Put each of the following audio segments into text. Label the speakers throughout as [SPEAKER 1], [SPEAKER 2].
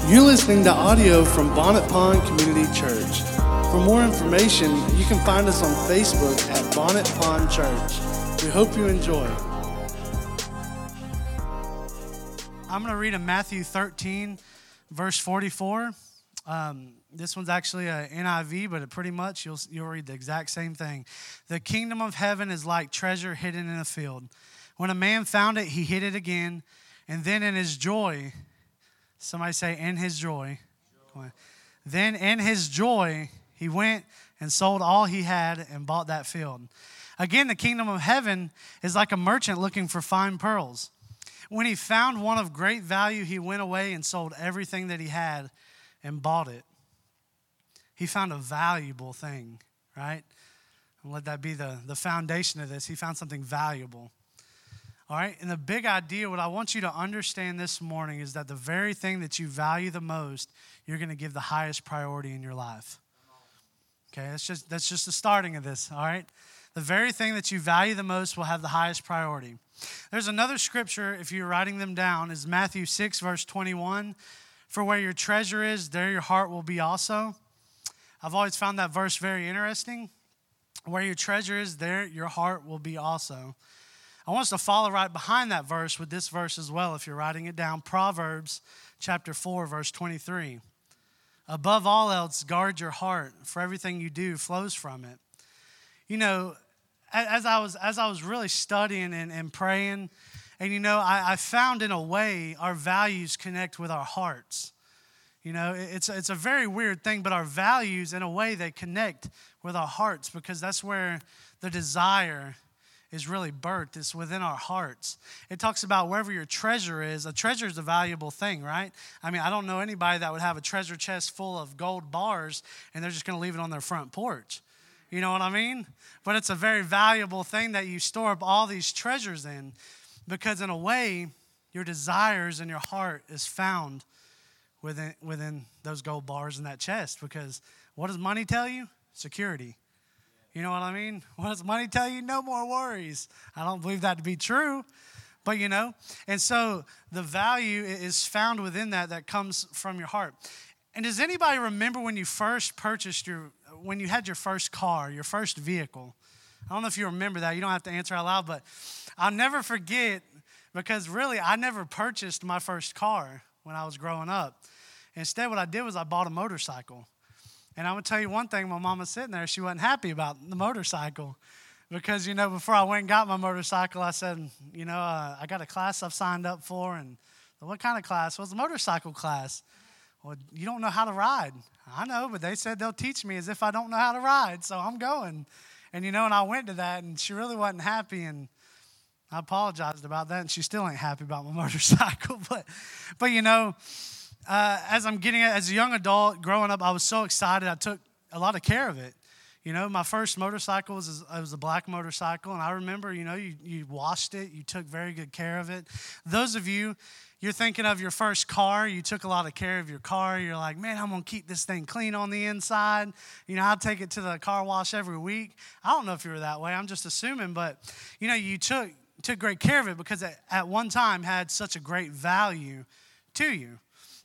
[SPEAKER 1] You're listening to audio from Bonnet Pond Community Church. For more information, you can find us on Facebook at Bonnet Pond Church. We hope you enjoy. I'm going to read in Matthew 13, verse 44. This one's actually a NIV, but pretty much you'll read the exact same thing. The kingdom of heaven is like treasure hidden in a field. When a man found it, he hid it again, and then in his joy, somebody say, in his joy. Then in his joy, he went and sold all he had and bought that field. Again, the kingdom of heaven is like a merchant looking for fine pearls. When he found one of great value, he went away and sold everything that he had and bought it. He found a valuable thing, right? And let that be the foundation of this. He found something valuable. All right, and the big idea, what I want you to understand this morning is that the very thing that you value the most, you're going to give the highest priority in your life. Okay, that's just the starting of this, all right? The very thing that you value the most will have the highest priority. There's another scripture, if you're writing them down, is Matthew 6, verse 21. For where your treasure is, there your heart will be also. I've always found that verse very interesting. Where your treasure is, there your heart will be also. I want us to follow right behind that verse with this verse as well, if you're writing it down. Proverbs chapter 4, verse 23. Above all else, guard your heart, for everything you do flows from it. You know, as I was really studying and praying, and you know, I found in a way our values connect with our hearts. You know, it's a very weird thing, but our values, in a way, they connect with our hearts because that's where the desire is really birthed. It's within our hearts. It talks about wherever your treasure is. A treasure is a valuable thing, right? I mean, I don't know anybody that would have a treasure chest full of gold bars and they're just going to leave it on their front porch. You know what I mean? But it's a very valuable thing that you store up all these treasures in because in a way, your desires and your heart is found within those gold bars in that chest because what does money tell you? Security. You know what I mean? What does money tell you? No more worries. I don't believe that to be true, but you know. And so the value is found within that comes from your heart. And does anybody remember when you first purchased when you had your first car, your first vehicle? I don't know if you remember that. You don't have to answer out loud, but I'll never forget because really I never purchased my first car when I was growing up. Instead, what I did was I bought a motorcycle. And I'm going to tell you one thing, my mom was sitting there, she wasn't happy about the motorcycle. Because, you know, before I went and got my motorcycle, I said, you know, I got a class I've signed up for. And what kind of class? Well, it's a motorcycle class. Well, you don't know how to ride. I know, but they said they'll teach me as if I don't know how to ride. So I'm going. And, you know, and I went to that, and she really wasn't happy. And I apologized about that, and she still ain't happy about my motorcycle. But you know, as a young adult growing up, I was so excited. I took a lot of care of it. You know, my first motorcycle was a black motorcycle, and I remember, you know, you washed it, you took very good care of it. Those of you, you're thinking of your first car, you took a lot of care of your car. You're like, man, I'm going to keep this thing clean on the inside. You know, I'll take it to the car wash every week. I don't know if you were that way. I'm just assuming, but, you know, you took great care of it because it at one time had such a great value to you.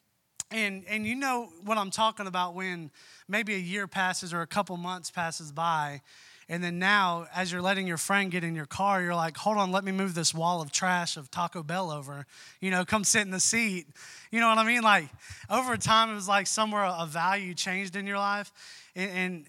[SPEAKER 1] And you know what I'm talking about when maybe a year passes or a couple months passes by, and then now as you're letting your friend get in your car, you're like, hold on, let me move this wall of trash of Taco Bell over. You know, come sit in the seat. You know what I mean? Like over time, it was like somewhere a value changed in your life. And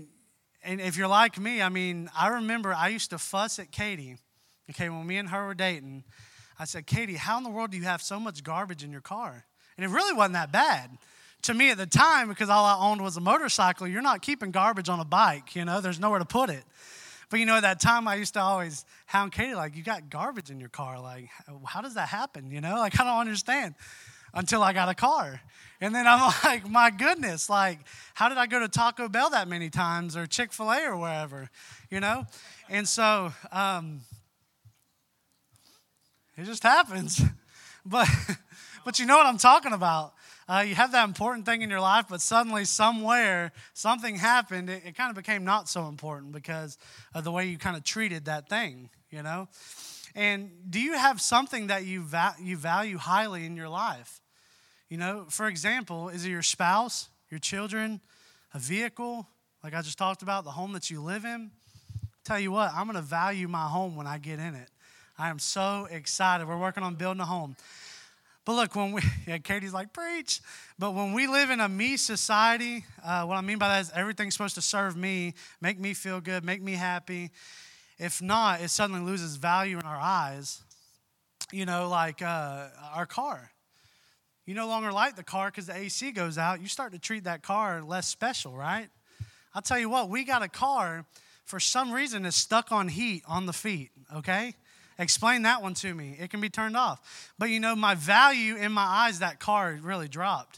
[SPEAKER 1] if you're like me, I mean, I remember I used to fuss at Katie. Okay, when me and her were dating, I said, Katie, how in the world do you have so much garbage in your car? And it really wasn't that bad. To me at the time, because all I owned was a motorcycle, you're not keeping garbage on a bike, you know, there's nowhere to put it. But, you know, at that time, I used to always hound Katie, like, you got garbage in your car. Like, how does that happen, you know? Like, I don't understand until I got a car. And then I'm like, my goodness, like, how did I go to Taco Bell that many times or Chick-fil-A or wherever, you know? And so it just happens. But you know what I'm talking about. You have that important thing in your life, but suddenly somewhere something happened. It kind of became not so important because of the way you kind of treated that thing, you know. And do you have something that you value highly in your life? You know, for example, is it your spouse, your children, a vehicle, like I just talked about, the home that you live in? Tell you what, I'm going to value my home when I get in it. I am so excited. We're working on building a home. But look, Katie's like, preach. But when we live in a me society, what I mean by that is everything's supposed to serve me, make me feel good, make me happy. If not, it suddenly loses value in our eyes. You know, like our car. You no longer like the car because the AC goes out. You start to treat that car less special, right? I'll tell you what, we got a car, for some reason, it's stuck on heat on the feet, okay? Explain that one to me. It can be turned off. But you know, my value in my eyes, that car really dropped.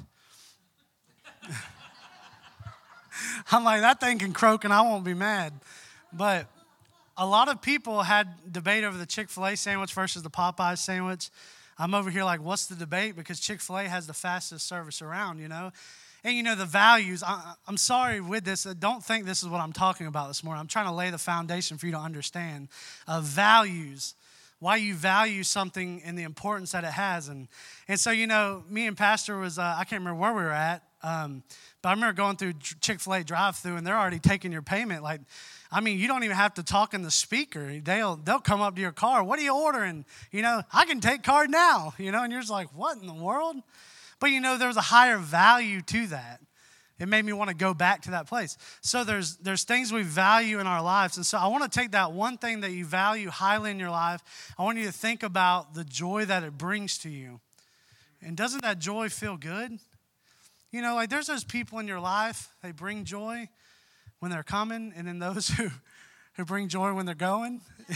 [SPEAKER 1] I'm like, that thing can croak and I won't be mad. But a lot of people had debate over the Chick-fil-A sandwich versus the Popeyes sandwich. I'm over here like, what's the debate? Because Chick-fil-A has the fastest service around, you know. And, you know, the values, I'm sorry with this. Don't think this is what I'm talking about this morning. I'm trying to lay the foundation for you to understand values, why you value something and the importance that it has. And so, you know, me and Pastor was, I can't remember where we were at, but I remember going through Chick-fil-A drive-thru and they're already taking your payment. Like, I mean, you don't even have to talk in the speaker. They'll come up to your car. What are you ordering? You know, I can take card now, you know, and you're just like, what in the world? But, you know, there's a higher value to that. It made me want to go back to that place. So there's things we value in our lives. And so I want to take that one thing that you value highly in your life. I want you to think about the joy that it brings to you. And doesn't that joy feel good? You know, like there's those people in your life, they bring joy when they're coming, and then those who bring joy when they're going.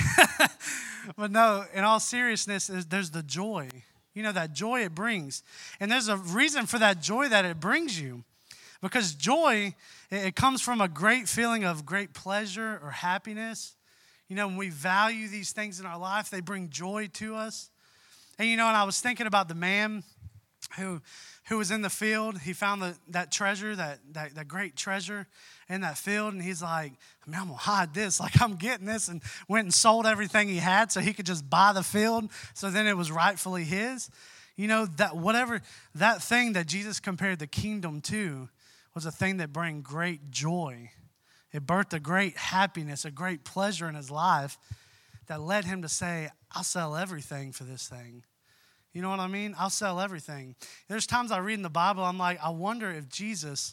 [SPEAKER 1] But no, in all seriousness, there's the joy. You know, that joy it brings. And there's a reason for that joy that it brings you. Because joy, it comes from a great feeling of great pleasure or happiness. You know, when we value these things in our life, they bring joy to us. And, you know, and I was thinking about the man who was in the field. He found that treasure, that great treasure in that field. And he's like, man, I'm going to hide this. Like, I'm getting this. And went and sold everything he had so he could just buy the field. So then it was rightfully his. You know, that thing that Jesus compared the kingdom to was a thing that brought great joy. It birthed a great happiness, a great pleasure in his life that led him to say, I'll sell everything for this thing. You know what I mean? I'll sell everything. There's times I read in the Bible, I'm like, I wonder if Jesus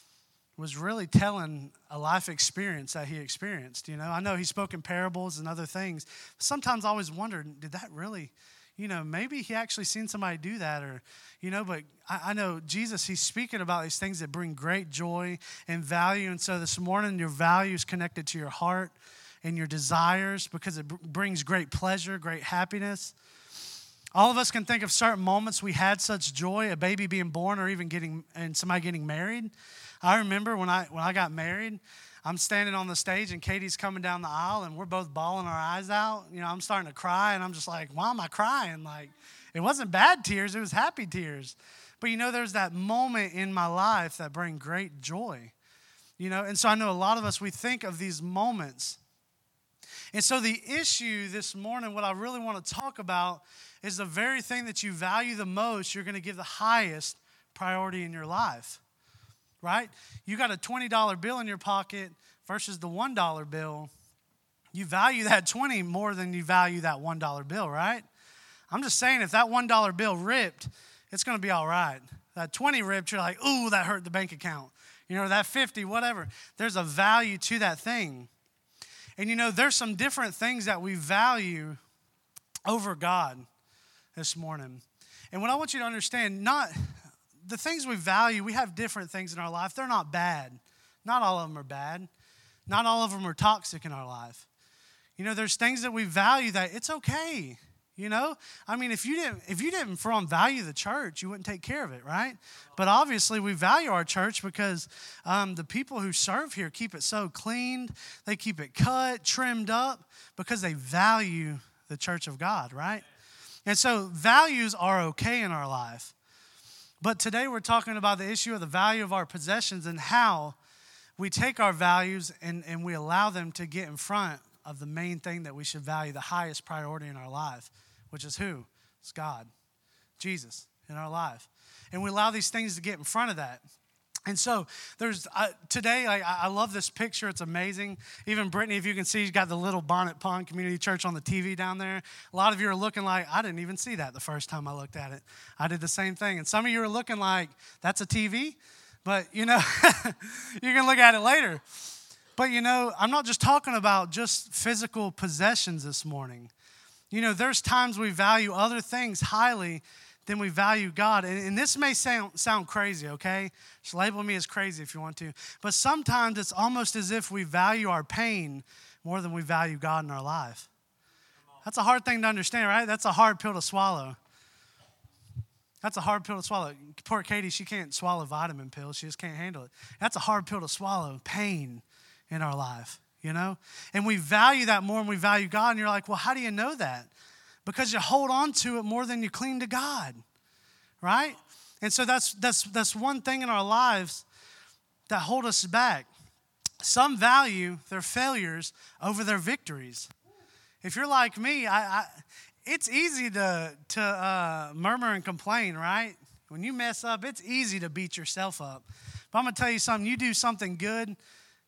[SPEAKER 1] was really telling a life experience that he experienced. You know, I know he spoke in parables and other things. Sometimes I always wondered, did that really, you know, maybe he actually seen somebody do that or, you know, but I know Jesus, he's speaking about these things that bring great joy and value. And so this morning, your value is connected to your heart and your desires because it brings great pleasure, great happiness. All of us can think of certain moments we had such joy, a baby being born or even somebody getting married. I remember when I got married, I'm standing on the stage and Katie's coming down the aisle and we're both bawling our eyes out. You know, I'm starting to cry and I'm just like, why am I crying? Like, it wasn't bad tears, it was happy tears. But you know, there's that moment in my life that bring great joy. You know, and so I know a lot of us, we think of these moments. And so the issue this morning, what I really want to talk about is the very thing that you value the most, you're going to give the highest priority in your life. Right? You got a $20 bill in your pocket versus the $1 bill. You value that 20 more than you value that $1 bill, right? I'm just saying if that $1 bill ripped, it's going to be all right. That 20 ripped, you're like, ooh, that hurt the bank account. You know, that 50, whatever. There's a value to that thing. And, you know, there's some different things that we value over God this morning. And what I want you to understand, the things we value, we have different things in our life. They're not bad. Not all of them are bad. Not all of them are toxic in our life. You know, there's things that we value that it's okay. You know, I mean, if you didn't value the church, you wouldn't take care of it, right? But obviously, we value our church because the people who serve here keep it so cleaned, they keep it cut, trimmed up, because they value the church of God, right? And so values are okay in our life. But today we're talking about the issue of the value of our possessions and how we take our values and we allow them to get in front of the main thing that we should value, the highest priority in our life, which is who? It's God, Jesus in our life. And we allow these things to get in front of that. And so there's today, I love this picture. It's amazing. Even Brittany, if you can see, she's got the little Bonnet Pond Community Church on the TV down there. A lot of you are looking like, I didn't even see that the first time I looked at it. I did the same thing. And some of you are looking like, that's a TV? But, you know, you can look at it later. But, you know, I'm not just talking about just physical possessions this morning. You know, there's times we value other things highly than we value God. And this may sound crazy, okay? Just label me as crazy if you want to. But sometimes it's almost as if we value our pain more than we value God in our life. That's a hard thing to understand, right? That's a hard pill to swallow. That's a hard pill to swallow. Poor Katie, she can't swallow vitamin pills. She just can't handle it. That's a hard pill to swallow, pain in our life, you know? And we value that more than we value God. And you're like, well, how do you know that? Because you hold on to it more than you cling to God, right? And so that's one thing in our lives that hold us back. Some value their failures over their victories. If you're like me, it's easy to murmur and complain, right? When you mess up, it's easy to beat yourself up. But I'm going to tell you something. You do something good,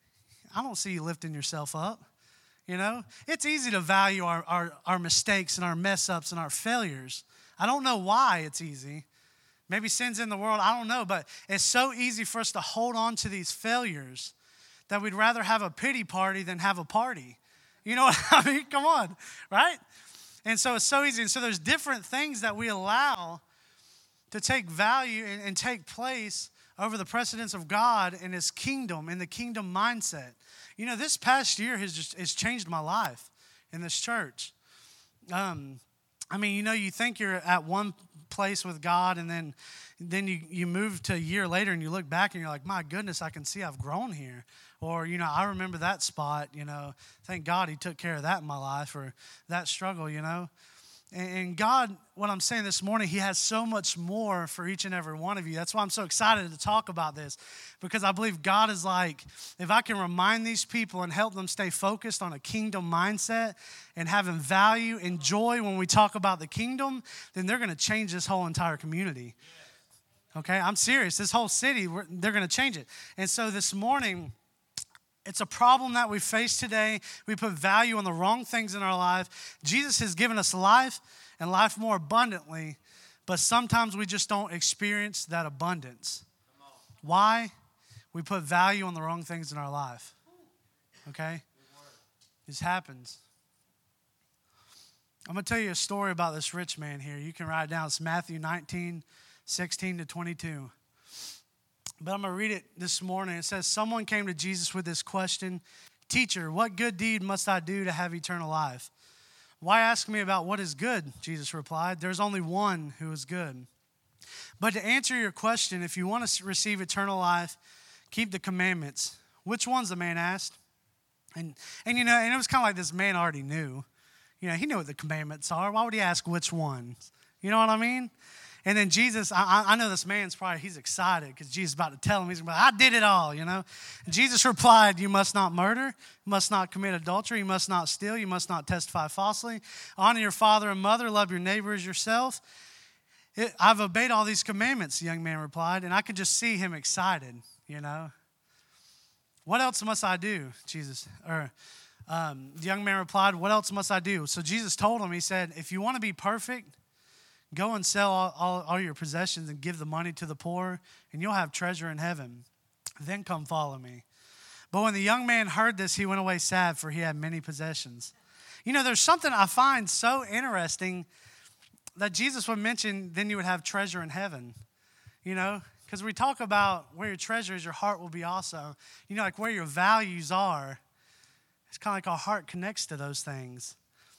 [SPEAKER 1] I don't see you lifting yourself up. You know, it's easy to value our mistakes and our mess ups and our failures. I don't know why it's easy. Maybe sin's in the world, I don't know. But it's so easy for us to hold on to these failures that we'd rather have a pity party than have a party. You know what I mean? Come on, right? And so it's so easy. And so there's different things that we allow to take value and take place over the precedence of God and His kingdom and the kingdom mindset. You know, this past year has changed my life in this church. I mean, you know, you think you're at one place with God, and then you move to a year later and you look back and you're like, my goodness, I can see I've grown here. Or, you know, I remember that spot, you know, thank God He took care of that in my life, or that struggle, you know. And God, what I'm saying this morning, He has so much more for each and every one of you. That's why I'm so excited to talk about this, because I believe God is like, if I can remind these people and help them stay focused on a kingdom mindset and having value and joy when we talk about the kingdom, then they're going to change this whole entire community. Okay, I'm serious. This whole city, they're going to change it. And so this morning, it's a problem that we face today. We put value on the wrong things in our life. Jesus has given us life and life more abundantly, but sometimes we just don't experience that abundance. Why? We put value on the wrong things in our life. Okay? This happens. I'm going to tell you a story about this rich man here. You can write it down. It's Matthew 19, 16 to 22. But I'm going to read it this morning. It says, someone came to Jesus with this question, "Teacher, what good deed must I do to have eternal life?" "Why ask me about what is good?" Jesus replied. "There's only one who is good. But to answer your question, if you want to receive eternal life, keep the commandments." "Which ones?" the man asked. And you know, and it was kind of like this man already knew. You know, he knew what the commandments are. Why would he ask which ones? You know what I mean? And then Jesus, I know this man's he's excited because Jesus is about to tell him. He's going to be like, I did it all, you know. And Jesus replied, "You must not murder, you must not commit adultery, you must not steal, you must not testify falsely. Honor your father and mother, love your neighbor as yourself. I've obeyed all these commandments," the young man replied. And I could just see him excited, you know. "What else must I do?" The young man replied, "What else must I do?" So Jesus told him, He said, "If you want to be perfect, go and sell all your possessions and give the money to the poor, and you'll have treasure in heaven. Then come follow me." But when the young man heard this, he went away sad, for he had many possessions. You know, there's something I find so interesting that Jesus would mention, then you would have treasure in heaven. You know, because we talk about where your treasure is, your heart will be also. You know, like where your values are. It's kind of like our heart connects to those things.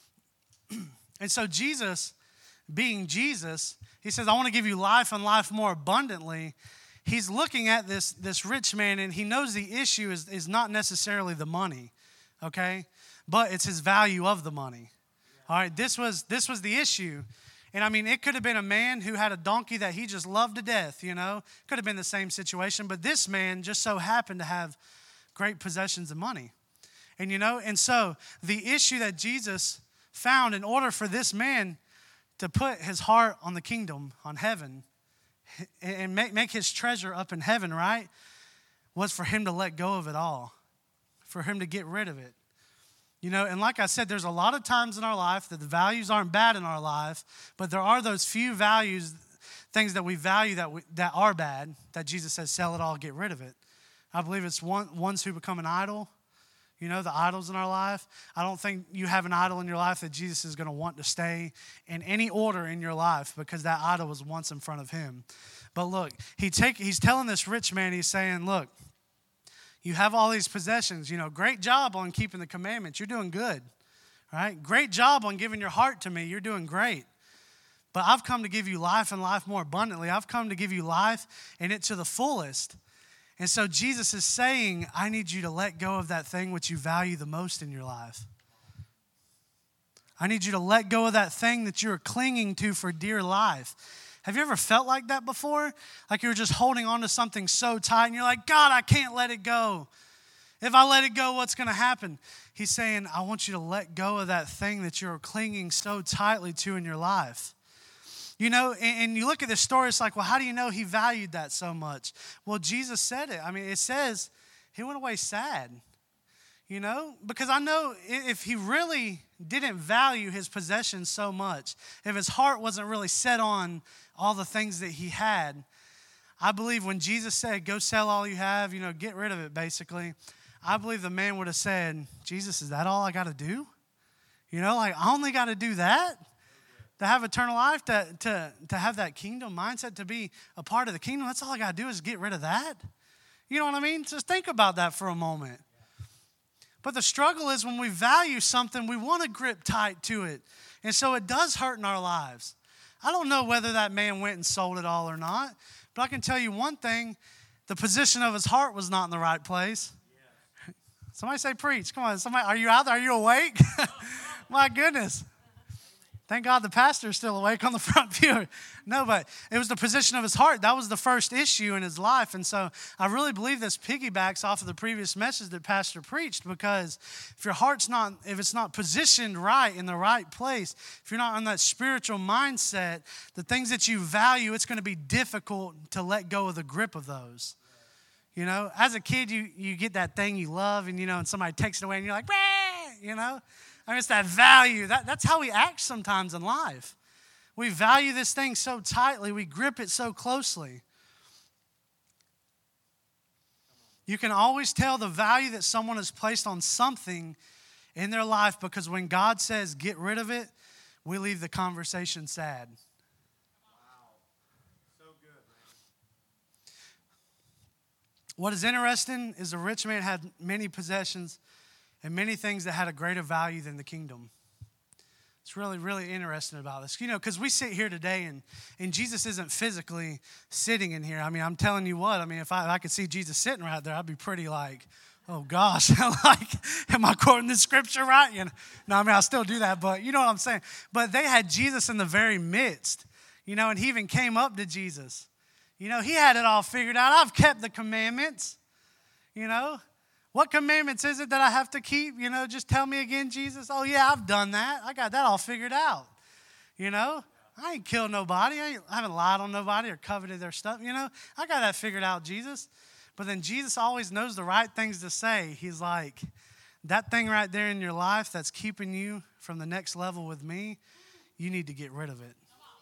[SPEAKER 1] And so Jesus, being Jesus, He says, I want to give you life and life more abundantly. He's looking at this rich man, and he knows the issue is not necessarily the money, okay? But it's his value of the money. All right, this was the issue. And I mean, it could have been a man who had a donkey that he just loved to death, you know. Could have been the same situation, but this man just so happened to have great possessions and money. And you know, and so the issue that Jesus found, in order for this man to put his heart on the kingdom, on heaven, and make his treasure up in heaven, right? Was for him to let go of it all, for him to get rid of it. You know, and like I said, there's a lot of times in our life that the values aren't bad in our life, but there are those few values, things that we value that are bad, that Jesus says, sell it all, get rid of it. I believe it's ones who become an idol. You know, the idols in our life. I don't think you have an idol in your life that Jesus is going to want to stay in any order in your life, because that idol was once in front of him. But look, he's telling this rich man, he's saying, look, you have all these possessions. You know, great job on keeping the commandments. You're doing good, right? Great job on giving your heart to me. You're doing great. But I've come to give you life and life more abundantly. I've come to give you life and it to the fullest. And so Jesus is saying, I need you to let go of that thing which you value the most in your life. I need you to let go of that thing that you're clinging to for dear life. Have you ever felt like that before? Like you were just holding on to something so tight and you're like, God, I can't let it go. If I let it go, what's going to happen? He's saying, I want you to let go of that thing that you're clinging so tightly to in your life. You know, and you look at this story, it's like, well, how do you know he valued that so much? Well, Jesus said it. I mean, it says he went away sad, you know, because I know if he really didn't value his possessions so much, if his heart wasn't really set on all the things that he had, I believe when Jesus said, go sell all you have, you know, get rid of it, basically, I believe the man would have said, Jesus, is that all I got to do? You know, like, I only got to do that? To have eternal life, to have that kingdom mindset, to be a part of the kingdom, that's all I got to do is get rid of that. You know what I mean? Just think about that for a moment. But the struggle is when we value something, we want to grip tight to it. And so it does hurt in our lives. I don't know whether that man went and sold it all or not, but I can tell you one thing, the position of his heart was not in the right place. Somebody say preach. Come on, somebody, are you out there? Are you awake? My goodness. Thank God the pastor is still awake on the front pew. No, but it was the position of his heart. That was the first issue in his life. And so I really believe this piggybacks off of the previous message that pastor preached, because if your heart's not, if it's not positioned right in the right place, if you're not on that spiritual mindset, the things that you value, it's going to be difficult to let go of the grip of those. You know, as a kid, you get that thing you love and, you know, and somebody takes it away and you're like, bah! You know. I mean, it's that value. That's how we act sometimes in life. We value this thing so tightly. We grip it so closely. You can always tell the value that someone has placed on something in their life, because when God says get rid of it, we leave the conversation sad.
[SPEAKER 2] Wow. So good, man.
[SPEAKER 1] What is interesting is the rich man had many possessions and many things that had a greater value than the kingdom. It's really, really interesting about this. You know, because we sit here today and Jesus isn't physically sitting in here. I mean, I'm telling you what. I mean, if I could see Jesus sitting right there, I'd be pretty like, oh gosh, like, am I quoting this scripture right? You know, no, I mean, I still do that, but you know what I'm saying. But they had Jesus in the very midst, you know, and he even came up to Jesus. You know, he had it all figured out. I've kept the commandments, you know. What commandments is it that I have to keep? You know, just tell me again, Jesus. Oh, yeah, I've done that. I got that all figured out. You know, I ain't killed nobody. I haven't lied on nobody or coveted their stuff. You know, I got that figured out, Jesus. But then Jesus always knows the right things to say. He's like, that thing right there in your life that's keeping you from the next level with me, you need to get rid of it.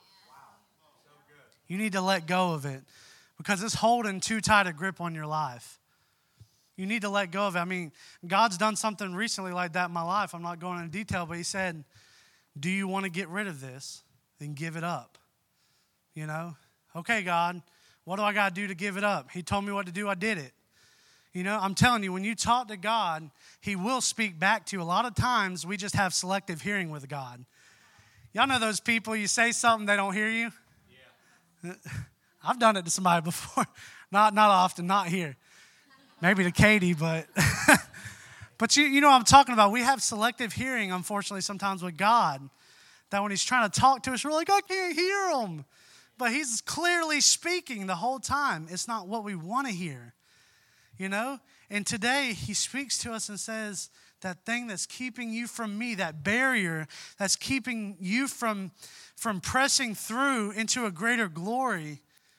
[SPEAKER 1] You need to let go of it, because it's holding too tight a grip on your life. You need to let go of it. I mean, God's done something recently like that in my life. I'm not going into detail, but he said, do you want to get rid of this? Then give it up. You know? Okay, God, what do I got to do to give it up? He told me what to do. I did it. You know, I'm telling you, when you talk to God, he will speak back to you. A lot of times, we just have selective hearing with God. Y'all know those people, you say something, they don't hear you? Yeah. I've done it to somebody before. Not often, not here. Maybe to Katie, but but you know what I'm talking about. We have selective hearing, unfortunately, sometimes with God, that when he's trying to talk to us, we're like, I can't hear him. But he's clearly speaking the whole time. It's not what we want to hear, you know? And today, he speaks to us and says, that thing that's keeping you from me, that barrier that's keeping you from pressing through into a greater glory,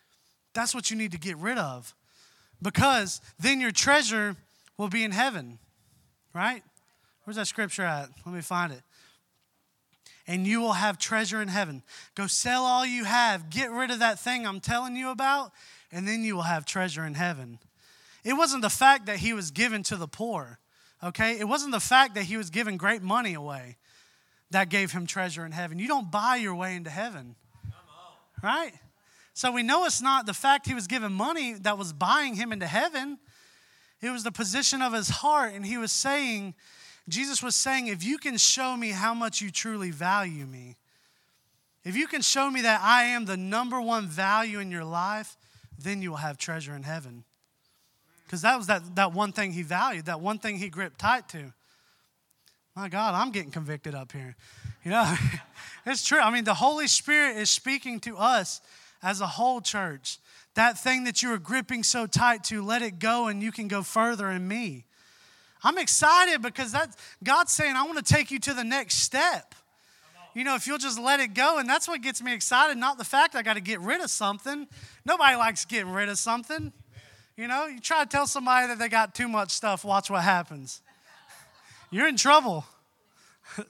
[SPEAKER 1] That's what you need to get rid of, because then your treasure will be in heaven, right? Where's that scripture at? Let me find it. And you will have treasure in heaven. Go sell all you have. Get rid of that thing I'm telling you about, and then you will have treasure in heaven. It wasn't the fact that he was given to the poor, okay? It wasn't the fact that he was giving great money away that gave him treasure in heaven. You don't buy your way into heaven, right? So we know it's not the fact he was given money that was buying him into heaven. It was the position of his heart, and he was saying, Jesus was saying, if you can show me how much you truly value me, if you can show me that I am the number one value in your life, then you will have treasure in heaven. Because that was that one thing he valued, that one thing he gripped tight to. My God, I'm getting convicted up here. You know, it's true. I mean, the Holy Spirit is speaking to us as a whole church. That thing that you were gripping so tight to, let it go and you can go further in me. I'm excited because God's saying, I want to take you to the next step. You know, if you'll just let it go. And that's what gets me excited, not the fact I got to get rid of something. Nobody likes getting rid of something. You know, you try to tell somebody that they got too much stuff, watch what happens. You're in trouble. The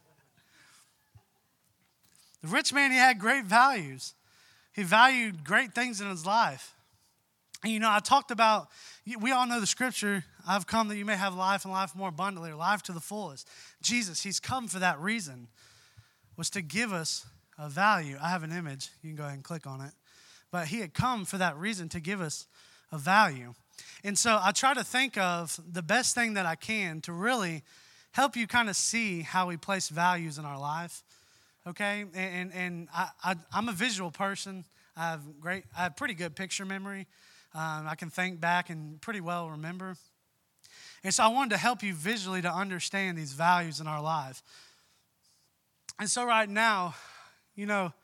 [SPEAKER 1] rich man, he had great values. He valued great things in his life. And you know, I talked about, we all know the scripture, I've come that you may have life and life more abundantly, or life to the fullest. Jesus, he's come for that reason, was to give us a value. I have an image. You can go ahead and click on it. But he had come for that reason, to give us a value. And so I try to think of the best thing that I can to really help you kind of see how we place values in our life. Okay? And I'm a visual person. I have pretty good picture memory. I can think back and pretty well remember. And so I wanted to help you visually to understand these values in our life. And so right now, you know,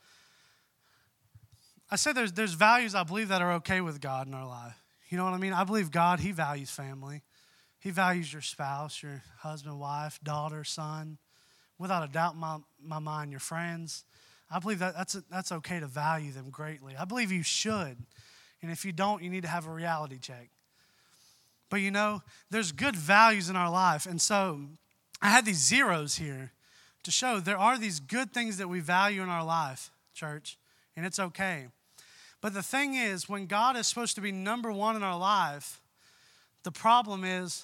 [SPEAKER 1] I said there's values I believe that are okay with God in our life. You know what I mean? I believe God, he values family. He values your spouse, your husband, wife, daughter, son. Without a doubt in my mind, your friends. I believe that's okay to value them greatly. I believe you should. And if you don't, you need to have a reality check. But you know, there's good values in our life. And so I had these zeros here to show there are these good things that we value in our life, church, and it's okay. But the thing is, when God is supposed to be number one in our life, the problem is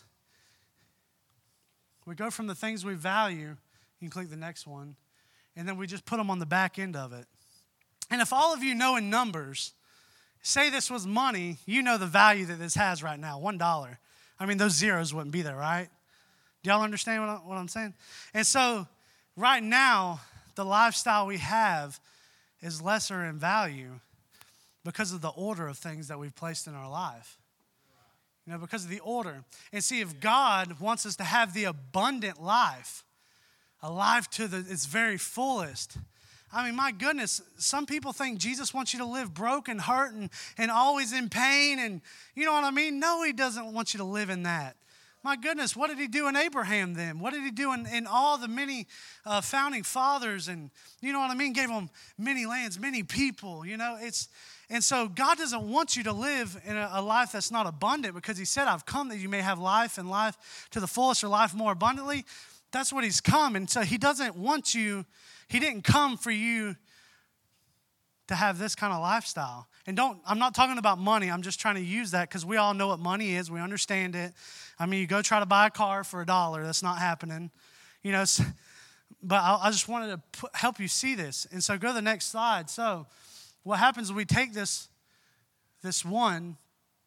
[SPEAKER 1] we go from the things we value, you can click the next one, and then we just put them on the back end of it. And if all of you know in numbers, say this was money, you know the value that this has right now, $1. I mean, those zeros wouldn't be there, right? Do y'all understand what I'm saying? And so right now, the lifestyle we have is lesser in value because of the order of things that we've placed in our life. You know, because of the order. And see, if God wants us to have the abundant life, a life to its very fullest, I mean, my goodness, some people think Jesus wants you to live broken, hurt, and always in pain, and you know what I mean? No, he doesn't want you to live in that. My goodness, what did he do in Abraham then? What did he do in all the many founding fathers? And you know what I mean? Gave them many lands, many people, you know? And so God doesn't want you to live in a life that's not abundant, because he said, I've come that you may have life and life to the fullest, or life more abundantly. That's what he's come. And so he doesn't want you, he didn't come for you to have this kind of lifestyle. And I'm not talking about money. I'm just trying to use that because we all know what money is. We understand it. I mean, you go try to buy a car for $1. That's not happening. You know, but I just wanted to help you see this. And so go to the next slide. So what happens is we take this one,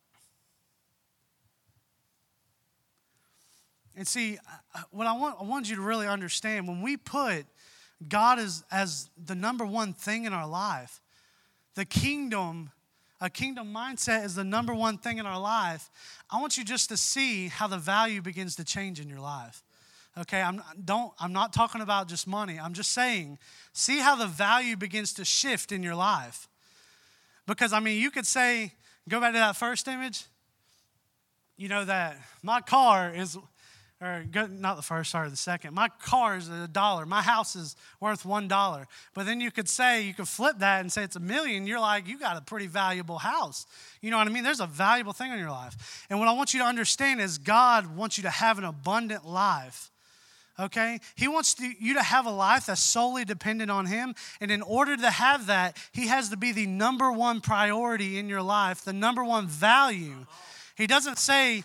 [SPEAKER 1] and see, what I want you to really understand, when we put God as the number one thing in our life, a kingdom mindset is the number one thing in our life, I want you just to see how the value begins to change in your life. Okay, I'm not talking about just money. I'm just saying, see how the value begins to shift in your life. Because, I mean, you could say, go back to that first image, you know, that my car is not the first, sorry, the second. My car is $1. My house is worth $1. But then you could flip that and say it's $1 million. You're like, you got a pretty valuable house. You know what I mean? There's a valuable thing in your life. And what I want you to understand is God wants you to have an abundant life. Okay? He wants you to have a life that's solely dependent on Him. And in order to have that, He has to be the number one priority in your life, the number one value. He doesn't say...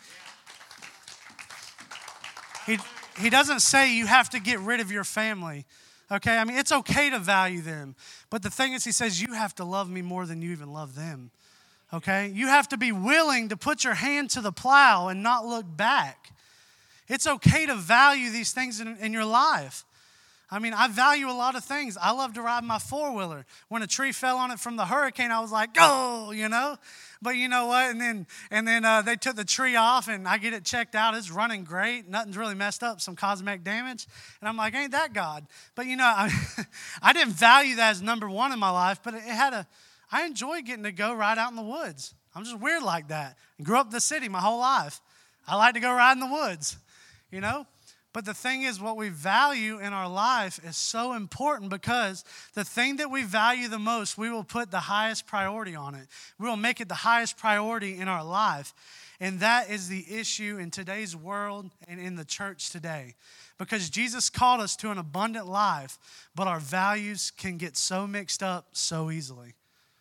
[SPEAKER 1] He doesn't say you have to get rid of your family, okay? I mean, it's okay to value them. But the thing is, He says you have to love me more than you even love them, okay? You have to be willing to put your hand to the plow and not look back. It's okay to value these things in your life. I mean, I value a lot of things. I love to ride my four-wheeler. When a tree fell on it from the hurricane, I was like, go, you know? But you know what? And then they took the tree off, and I get it checked out. It's running great. Nothing's really messed up, some cosmetic damage. And I'm like, ain't that God? But, you know, I didn't value that as number one in my life, but I enjoy getting to go ride out in the woods. I'm just weird like that. I grew up in the city my whole life. I like to go ride in the woods, you know? But the thing is, what we value in our life is so important because the thing that we value the most, we will put the highest priority on it. We will make it the highest priority in our life. And that is the issue in today's world and in the church today. Because Jesus called us to an abundant life, but our values can get so mixed up so easily.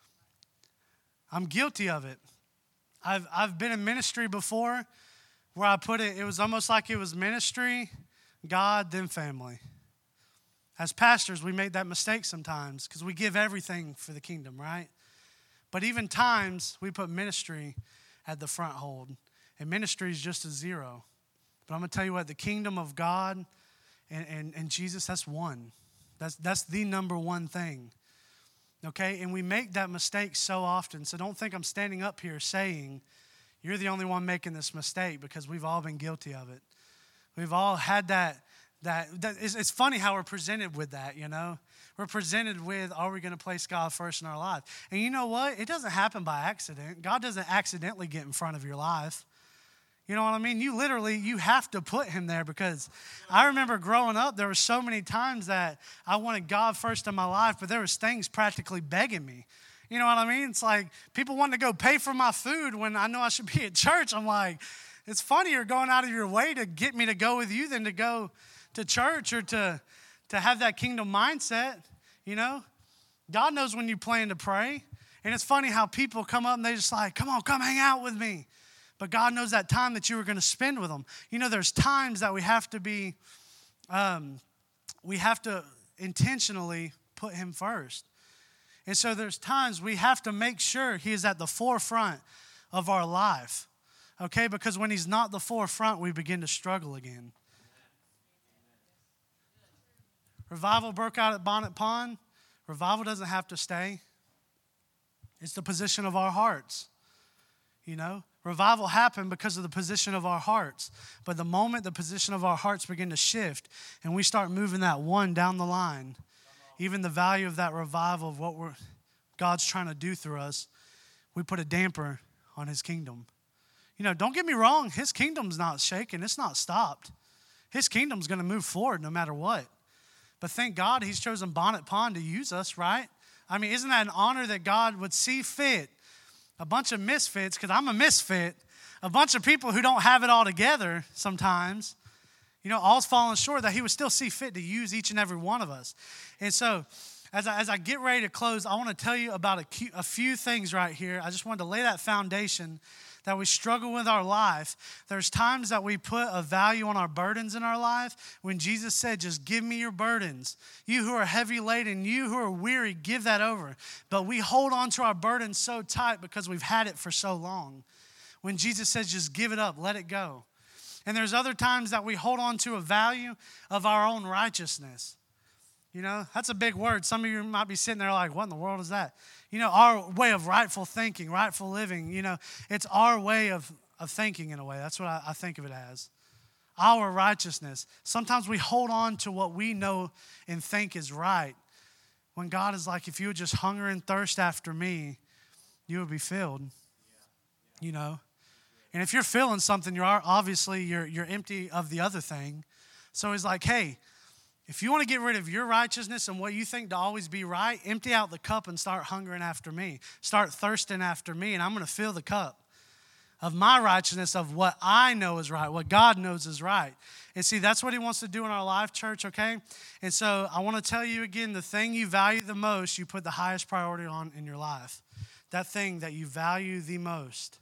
[SPEAKER 1] I'm guilty of it. I've been in ministry before where I put it was almost like it was ministry, God, then family. As pastors, we make that mistake sometimes because we give everything for the kingdom, right? But even times, we put ministry at the front hold. And ministry is just a zero. But I'm going to tell you what, the kingdom of God and Jesus, that's one. That's the number one thing. Okay? And we make that mistake so often. So don't think I'm standing up here saying, you're the only one making this mistake, because we've all been guilty of it. We've all had that it's funny how we're presented with that, you know. We're presented with, are we going to place God first in our life? And you know what? It doesn't happen by accident. God doesn't accidentally get in front of your life. You know what I mean? You have to put Him there, because I remember growing up, there were so many times that I wanted God first in my life, but there was things practically begging me. You know what I mean? It's like people wanting to go pay for my food when I know I should be at church. I'm like, it's funnier going out of your way to get me to go with you than to go to church or to have that kingdom mindset, you know? God knows when you plan to pray. And it's funny how people come up and they just like, come on, come hang out with me. But God knows that time that you were going to spend with them. You know, there's times that we have to intentionally put Him first. And so there's times we have to make sure He is at the forefront of our life, okay? Because when He's not the forefront, we begin to struggle again. Revival broke out at Bonnet Pond. Revival doesn't have to stay. It's the position of our hearts, you know? Revival happened because of the position of our hearts. But the moment the position of our hearts begin to shift and we start moving that one down the line, even the value of that revival of what God's trying to do through us, we put a damper on His kingdom. You know, don't get me wrong. His kingdom's not shaken. It's not stopped. His kingdom's going to move forward no matter what. But thank God He's chosen Bonnet Pond to use us, right? I mean, isn't that an honor that God would see fit a bunch of misfits, because I'm a misfit, a bunch of people who don't have it all together sometimes, you know, all's falling short, that He would still see fit to use each and every one of us. And so as I get ready to close, I want to tell you about a few things right here. I just wanted to lay that foundation that we struggle with our life. There's times that we put a value on our burdens in our life. When Jesus said, just give me your burdens. You who are heavy laden, you who are weary, give that over. But we hold on to our burdens so tight because we've had it for so long. When Jesus says, just give it up, let it go. And there's other times that we hold on to a value of our own righteousness. You know, that's a big word. Some of you might be sitting there like, what in the world is that? You know, our way of rightful thinking, rightful living, you know, it's our way of thinking in a way. That's what I think of it as. Our righteousness. Sometimes we hold on to what we know and think is right. When God is like, if you would just hunger and thirst after me, you would be filled. You know. And if you're feeling something, obviously you're empty of the other thing. So he's like, hey, if you want to get rid of your righteousness and what you think to always be right, empty out the cup and start hungering after me. Start thirsting after me, and I'm going to fill the cup of my righteousness, of what I know is right, what God knows is right. And see, that's what he wants to do in our life, church, okay? And so I want to tell you again, the thing you value the most, you put the highest priority on in your life. That thing that you value the most.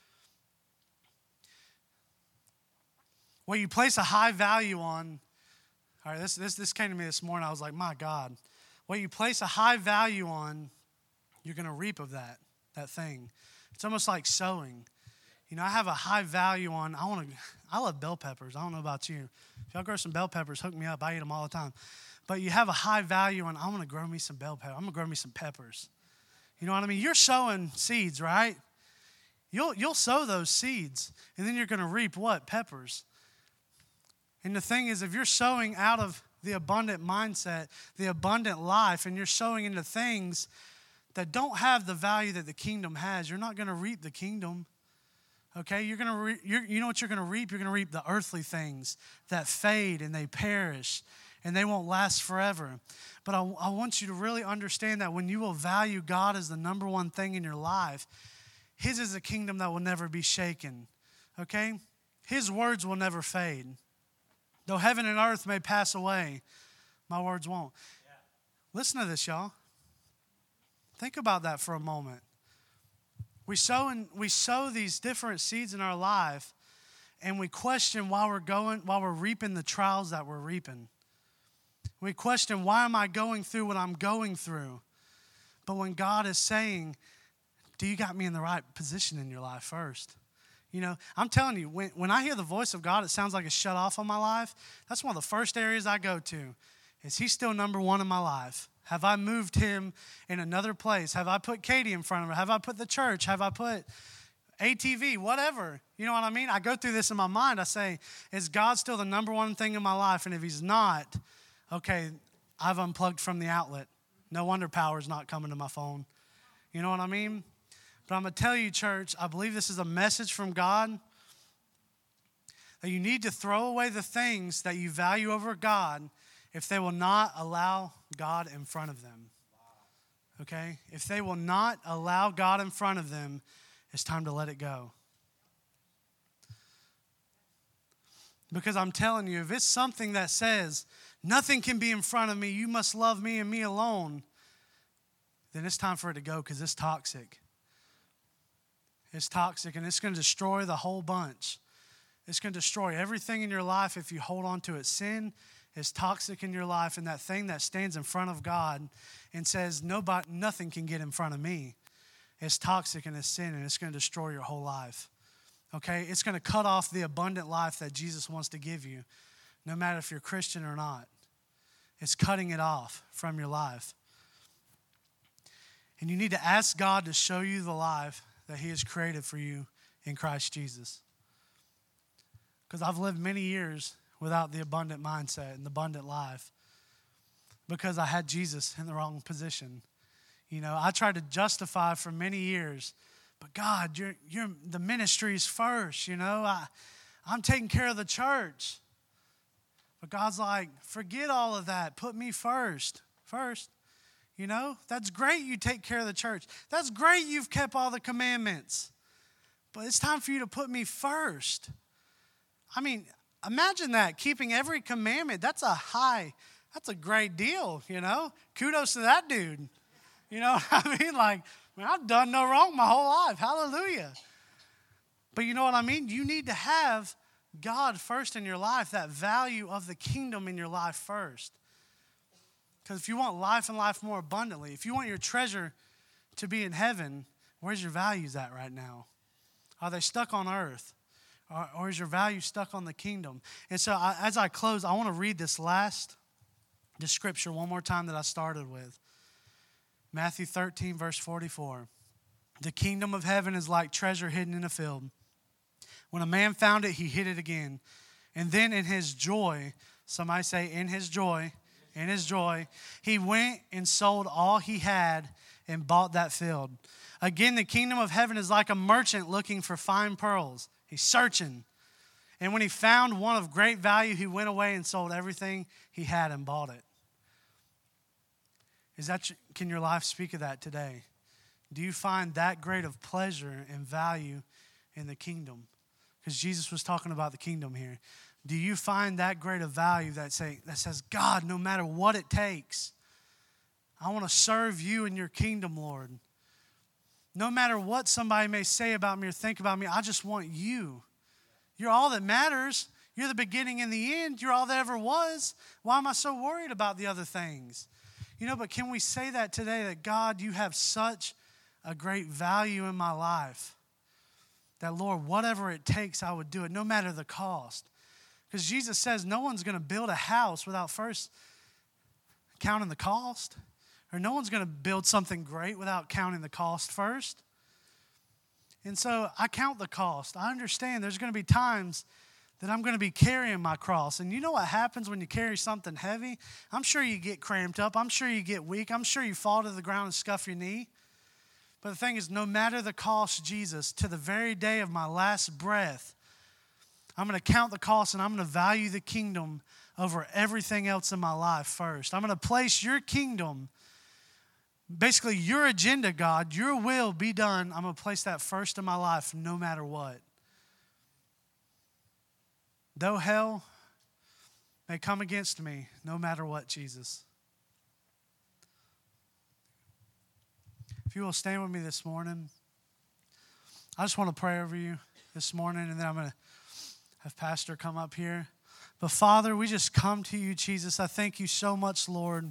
[SPEAKER 1] What you place a high value on, all right, this came to me this morning. I was like, my God. What you place a high value on, you're going to reap of that thing. It's almost like sowing. You know, I have a high value on, I love bell peppers. I don't know about you. If y'all grow some bell peppers, hook me up. I eat them all the time. But you have a high value on, I'm going to grow me some bell peppers. I'm going to grow me some peppers. You know what I mean? You're sowing seeds, right? You'll sow those seeds, and then you're going to reap what? Peppers. And the thing is, if you're sowing out of the abundant mindset, the abundant life, and you're sowing into things that don't have the value that the kingdom has, you're not going to reap the kingdom. Okay, you know what you're going to reap? You're going to reap the earthly things that fade and they perish and they won't last forever. But I want you to really understand that when you will value God as the number one thing in your life, his is a kingdom that will never be shaken. Okay? His words will never fade. Though heaven and earth may pass away, my words won't. Yeah. Listen to this, y'all. Think about that for a moment. We sow these different seeds in our life, and we question while we're reaping the trials that we're reaping. We question, why am I going through what I'm going through? But when God is saying, do you got me in the right position in your life first? You know, I'm telling you, when I hear the voice of God, it sounds like a shut off on my life. That's one of the first areas I go to. Is he still number one in my life? Have I moved him in another place? Have I put Katie in front of her? Have I put the church? Have I put ATV? Whatever. You know what I mean? I go through this in my mind. I say, is God still the number one thing in my life? And if he's not, okay, I've unplugged from the outlet. No wonder power's not coming to my phone. You know what I mean? But I'm going to tell you, church, I believe this is a message from God that you need to throw away the things that you value over God if they will not allow God in front of them. Okay? If they will not allow God in front of them, it's time to let it go. Because I'm telling you, if it's something that says, nothing can be in front of me, you must love me and me alone, then it's time for it to go because it's toxic. It's toxic, and it's going to destroy the whole bunch. It's going to destroy everything in your life if you hold on to it. Sin is toxic in your life, and that thing that stands in front of God and says, nothing can get in front of me, is toxic and it's sin, and it's going to destroy your whole life. Okay? It's going to cut off the abundant life that Jesus wants to give you, no matter if you're Christian or not. It's cutting it off from your life. And you need to ask God to show you the life that he has created for you in Christ Jesus. Because I've lived many years without the abundant mindset and the abundant life because I had Jesus in the wrong position. You know, I tried to justify for many years, but God, the ministry's first, you know. I'm taking care of the church. But God's like, forget all of that. Put me first. You know, that's great you take care of the church. That's great you've kept all the commandments. But it's time for you to put me first. I mean, imagine that, keeping every commandment. That's a great deal, you know. Kudos to that dude. You know what I mean? Like, man, I've done no wrong my whole life. Hallelujah. But you know what I mean? You need to have God first in your life, that value of the kingdom in your life first. Because if you want life and life more abundantly, if you want your treasure to be in heaven, where's your values at right now? Are they stuck on earth? Or is your value stuck on the kingdom? And so as I close, I want to read this scripture one more time that I started with. Matthew 13, verse 44. The kingdom of heaven is like treasure hidden in a field. When a man found it, he hid it again. And then in his joy, somebody say in his joy, he went and sold all he had and bought that field. Again, the kingdom of heaven is like a merchant looking for fine pearls. He's searching. And when he found one of great value, he went away and sold everything he had and bought it. Can your life speak of that today? Do you find that great of pleasure and value in the kingdom? Because Jesus was talking about the kingdom here. Do you find that great of value that says, God, no matter what it takes, I want to serve you in your kingdom, Lord. No matter what somebody may say about me or think about me, I just want you. You're all that matters. You're the beginning and the end. You're all that ever was. Why am I so worried about the other things? But can we say that today, that God, you have such a great value in my life, that Lord, whatever it takes, I would do it, no matter the cost. Because Jesus says no one's going to build a house without first counting the cost. Or no one's going to build something great without counting the cost first. And so I count the cost. I understand there's going to be times that I'm going to be carrying my cross. And you know what happens when you carry something heavy? I'm sure you get cramped up. I'm sure you get weak. I'm sure you fall to the ground and scuff your knee. But the thing is, no matter the cost, Jesus, to the very day of my last breath, I'm going to count the cost and I'm going to value the kingdom over everything else in my life first. I'm going to place your kingdom, basically your agenda, God, your will be done. I'm going to place that first in my life no matter what. Though hell may come against me, no matter what, Jesus. If you will stand with me this morning, I just want to pray over you this morning, and then I'm going to have Pastor come up here. But Father, we just come to you, Jesus. I thank you so much, Lord.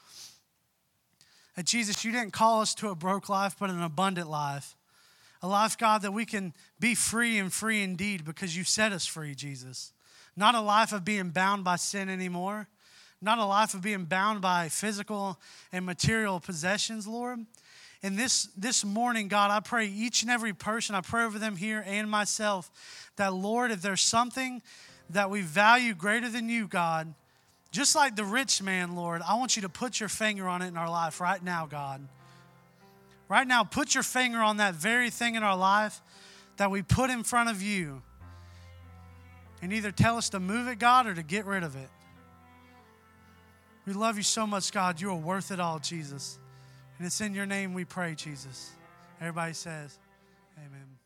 [SPEAKER 1] And Jesus, you didn't call us to a broke life, but an abundant life. A life, God, that we can be free and free indeed because you set us free, Jesus. Not a life of being bound by sin anymore. Not a life of being bound by physical and material possessions, Lord. And this morning, God, I pray each and every person, I pray over them here and myself, that, Lord, if there's something that we value greater than you, God, just like the rich man, Lord, I want you to put your finger on it in our life right now, God. Right now, put your finger on that very thing in our life that we put in front of you. And either tell us to move it, God, or to get rid of it. We love you so much, God. You are worth it all, Jesus. And it's in your name we pray, Jesus. Everybody says, amen.